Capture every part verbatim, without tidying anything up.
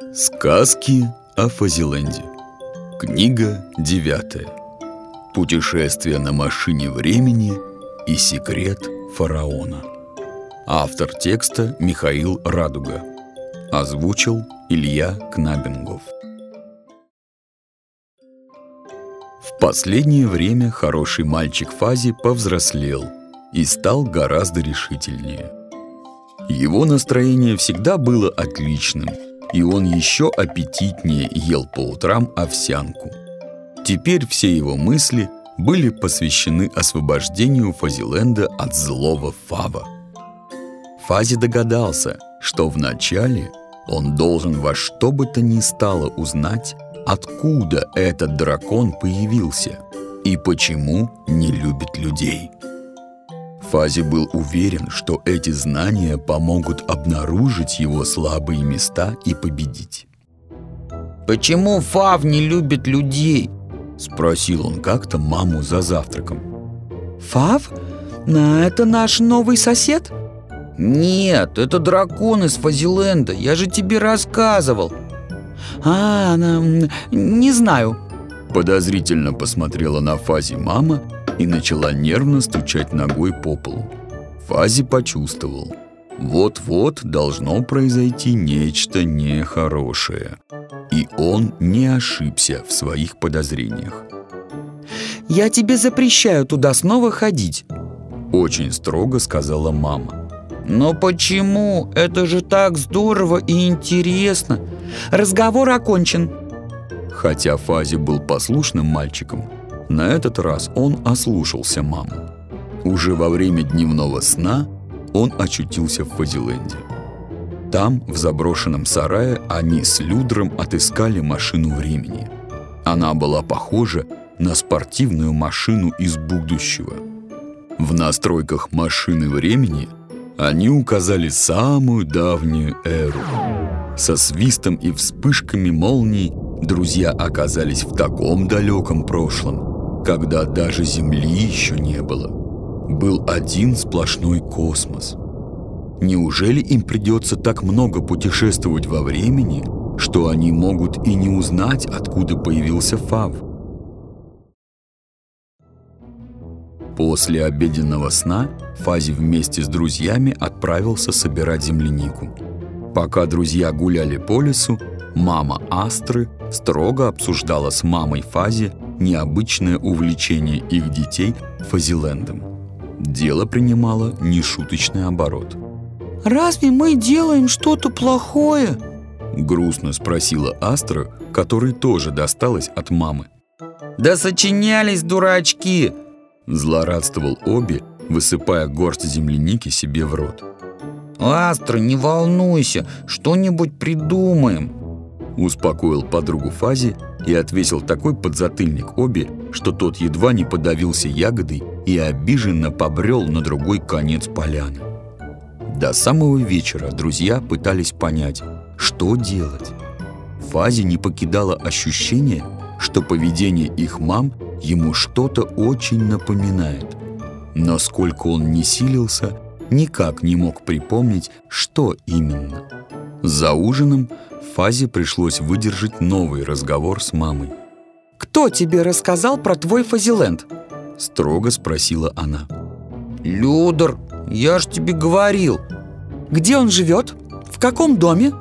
Сказки о Фазиленде. Книга девятая. Путешествие на машине времени и секрет фараона. Автор текста Михаил Радуга. Озвучил Илья Кнабингов. В последнее время хороший мальчик Фази повзрослел и стал гораздо решительнее. Его настроение всегда было отличным, и он еще аппетитнее ел по утрам овсянку. Теперь все его мысли были посвящены освобождению Фазиленда от злого Фава. Фази догадался, что вначале он должен во что бы то ни стало узнать, откуда этот дракон появился и почему не любит людей. Фази был уверен, что эти знания помогут обнаружить его слабые места и победить. «Почему Фав не любит людей?» — спросил он как-то маму за завтраком. «Фав? На это наш новый сосед?» «Нет, это дракон из Фазиленда, я же тебе рассказывал». «А, она... не знаю». Подозрительно посмотрела на Фази мама и начала нервно стучать ногой по полу. Фази почувствовал, вот-вот должно произойти нечто нехорошее. И он не ошибся в своих подозрениях. «Я тебе запрещаю туда снова ходить», — очень строго сказала мама. «Но почему? Это же так здорово и интересно. Разговор окончен». Хотя Фази был послушным мальчиком, на этот раз он ослушался маму. Уже во время дневного сна он очутился в Фазиленде. Там, в заброшенном сарае, они с Людром отыскали машину времени. Она была похожа на спортивную машину из будущего. В настройках машины времени они указали самую давнюю эру. Со свистом и вспышками молний друзья оказались в таком далеком прошлом, когда даже Земли еще не было. Был один сплошной космос. Неужели им придется так много путешествовать во времени, что они могут и не узнать, откуда появился Фав? После обеденного сна Фази вместе с друзьями отправился собирать землянику. Пока друзья гуляли по лесу, мама Астры строго обсуждала с мамой Фази необычное увлечение их детей Фазилендом. Дело принимало нешуточный оборот. «Разве мы делаем что-то плохое?» — грустно спросила Астра, которой тоже досталось от мамы. «Да сочинялись дурачки!» — злорадствовал Оби, высыпая горсть земляники себе в рот. «Астра, не волнуйся, что-нибудь придумаем!» Успокоил подругу Фази и отвесил такой подзатыльник Оби, что тот едва не подавился ягодой и обиженно побрел на другой конец поляны. До самого вечера друзья пытались понять, что делать. Фази не покидало ощущение, что поведение их мам ему что-то очень напоминает. Но сколько он ни силился, никак не мог припомнить, что именно. За ужином Фази пришлось выдержать новый разговор с мамой. «Кто тебе рассказал про твой Фазиленд?» — строго спросила она. «Людр, я ж тебе говорил». «Где он живет? В каком доме?»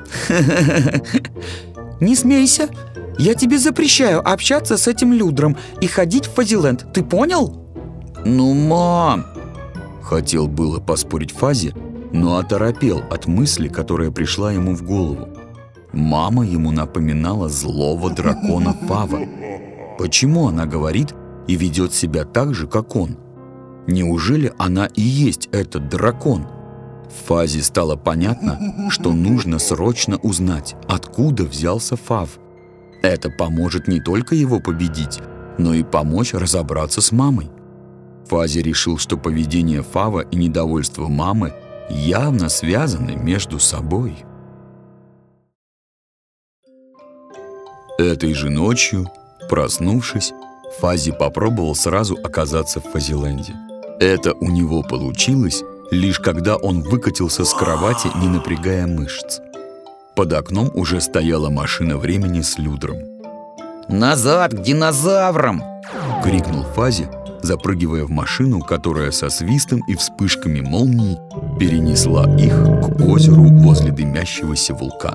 «Не смейся. Я тебе запрещаю общаться с этим Людром и ходить в Фазиленд. Ты понял?» «Ну, мам!» Хотел было поспорить Фази, но оторопел от мысли, которая пришла ему в голову. Мама ему напоминала злого дракона Фава. Почему она говорит и ведет себя так же, как он? Неужели она и есть этот дракон? Фази стало понятно, что нужно срочно узнать, откуда взялся Фав. Это поможет не только его победить, но и помочь разобраться с мамой. Фази решил, что поведение Фава и недовольство мамы явно связаны между собой. Этой же ночью, проснувшись, Фази попробовал сразу оказаться в Фазиленде. Это у него получилось, лишь когда он выкатился с кровати, не напрягая мышц. Под окном уже стояла машина времени с Людром. «Назад, к динозаврам!» — крикнул Фази, запрыгивая в машину, которая со свистом и вспышками молний перенесла их к озеру возле дымящегося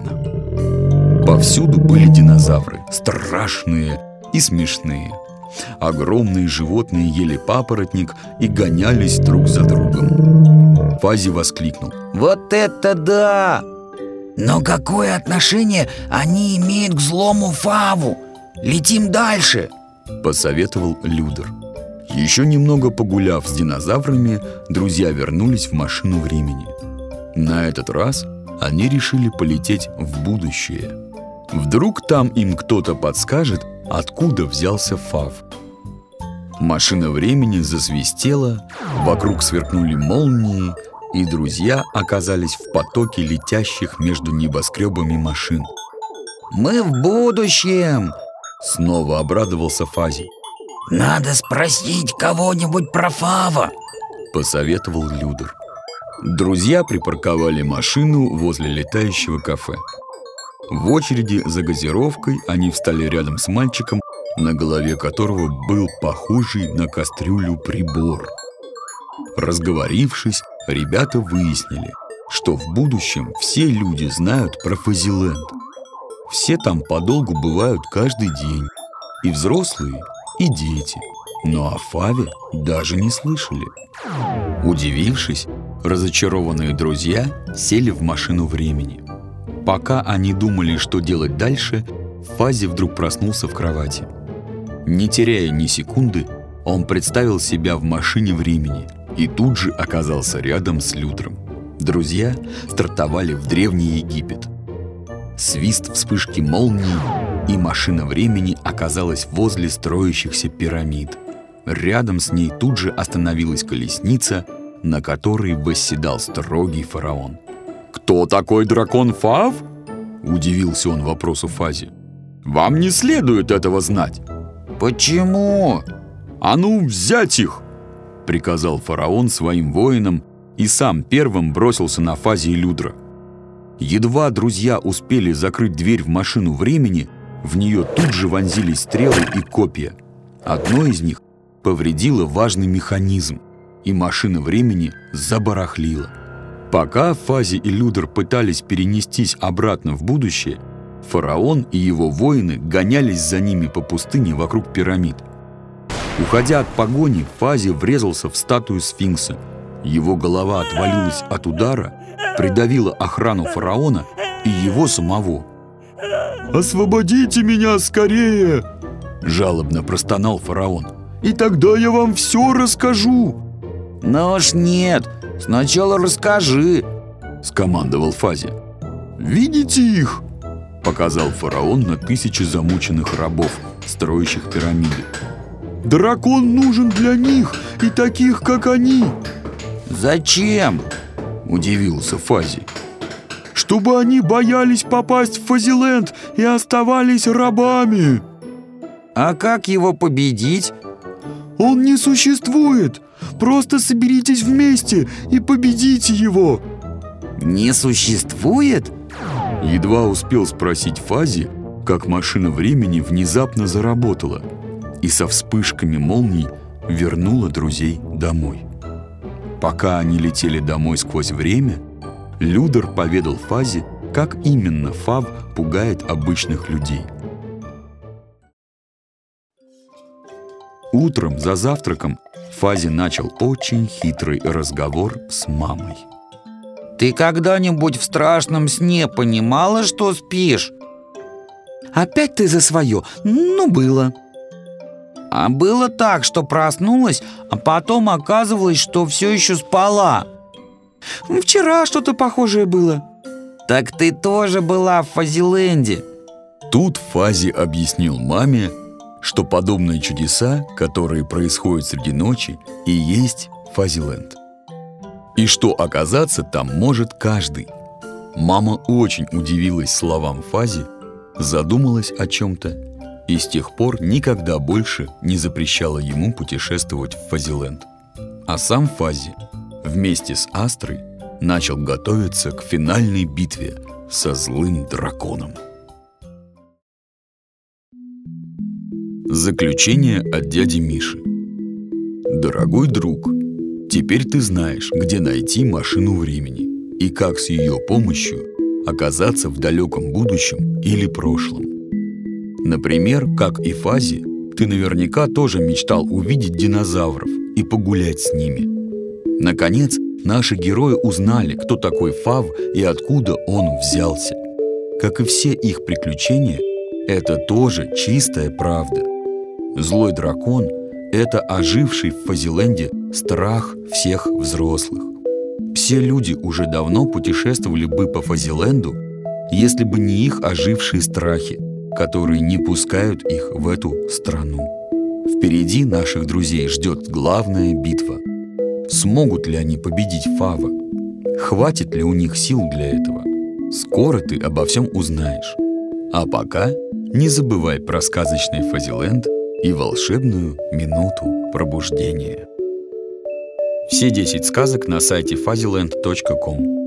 вулкана. Повсюду были динозавры, страшные и смешные. Огромные животные ели папоротник и гонялись друг за другом. Фази воскликнул: «Вот это да!» Но какое отношение они имеют к злому Фаву? Летим дальше!» — посоветовал Людер. Еще немного погуляв с динозаврами, друзья вернулись в машину времени. На этот раз они решили полететь в будущее. Вдруг там им кто-то подскажет, откуда взялся Фав. Машина времени засвистела, вокруг сверкнули молнии, и друзья оказались в потоке летящих между небоскребами машин. «Мы в будущем!» — снова обрадовался Фази. «Надо спросить кого-нибудь про Фава», — посоветовал Людер. Друзья припарковали машину возле летающего кафе. В очереди за газировкой они встали рядом с мальчиком, на голове которого был похожий на кастрюлю прибор. Разговорившись, ребята выяснили, что в будущем все люди знают про Фазиленд. Все там подолгу бывают каждый день, и взрослые, и дети, но о Фаве даже не слышали. Удивившись, разочарованные друзья сели в машину времени. Пока они думали, что делать дальше, Фази вдруг проснулся в кровати. Не теряя ни секунды, он представил себя в машине времени и тут же оказался рядом с Людром. Друзья стартовали в Древний Египет. Свист вспышки молнии, и машина времени оказалась возле строящихся пирамид. Рядом с ней тут же остановилась колесница, на которой восседал строгий фараон. «Кто такой дракон Фав?» — удивился он вопросу Фази. «Вам не следует этого знать». «Почему?» «А ну, взять их!» — приказал фараон своим воинам и сам первым бросился на Фази и Людра. Едва друзья успели закрыть дверь в машину времени, в нее тут же вонзились стрелы и копья. Одно из них повредило важный механизм, и машина времени забарахлила. Пока Фази и Людер пытались перенестись обратно в будущее, фараон и его воины гонялись за ними по пустыне вокруг пирамид. Уходя от погони, Фази врезался в статую сфинкса. Его голова отвалилась от удара, придавила охрану фараона и его самого. «Освободите меня скорее!» — жалобно простонал фараон. «И тогда я вам все расскажу!» «Ну уж нет, сначала расскажи!» — скомандовал Фази. «Видите их?» — показал фараон на тысячи замученных рабов, строящих пирамиды. «Дракон нужен для них и таких, как они!» «Зачем?» — удивился Фази. «Чтобы они боялись попасть в Фазиленд и оставались рабами!» «А как его победить?» «Он не существует! Просто соберитесь вместе и победите его!» «Не существует?» Едва успел спросить Фази, как машина времени внезапно заработала и со вспышками молний вернула друзей домой. Пока они летели домой сквозь время, Людер поведал Фази, как именно Фав пугает обычных людей. Утром за завтраком Фази начал очень хитрый разговор с мамой. «Ты когда-нибудь в страшном сне понимала, что спишь?» «Опять ты за свое? Ну, было». «А было так, что проснулась, а потом оказывалось, что все еще спала?» «Вчера что-то похожее было». «Так ты тоже была в Фазиленде». Тут Фази объяснил маме, что подобные чудеса, которые происходят среди ночи, и есть Фазиленд. И что оказаться там может каждый. Мама очень удивилась словам Фази, задумалась о чем-то и с тех пор никогда больше не запрещала ему путешествовать в Фазиленд. А сам Фази вместе с Астрой начал готовиться к финальной битве со злым драконом. Заключение от дяди Миши. Дорогой друг, теперь ты знаешь, где найти машину времени и как с ее помощью оказаться в далеком будущем или прошлом. Например, как и Фази, ты наверняка тоже мечтал увидеть динозавров и погулять с ними. Наконец, наши герои узнали, кто такой Фав и откуда он взялся. Как и все их приключения, это тоже чистая правда. Злой дракон – это оживший в Фазиленде страх всех взрослых. Все люди уже давно путешествовали бы по Фазиленду, если бы не их ожившие страхи, которые не пускают их в эту страну. Впереди наших друзей ждет главная битва. Смогут ли они победить Фава? Хватит ли у них сил для этого? Скоро ты обо всем узнаешь. А пока не забывай про сказочный Фазиленд и волшебную минуту пробуждения. Все десять сказок на сайте фазиленд точка ком.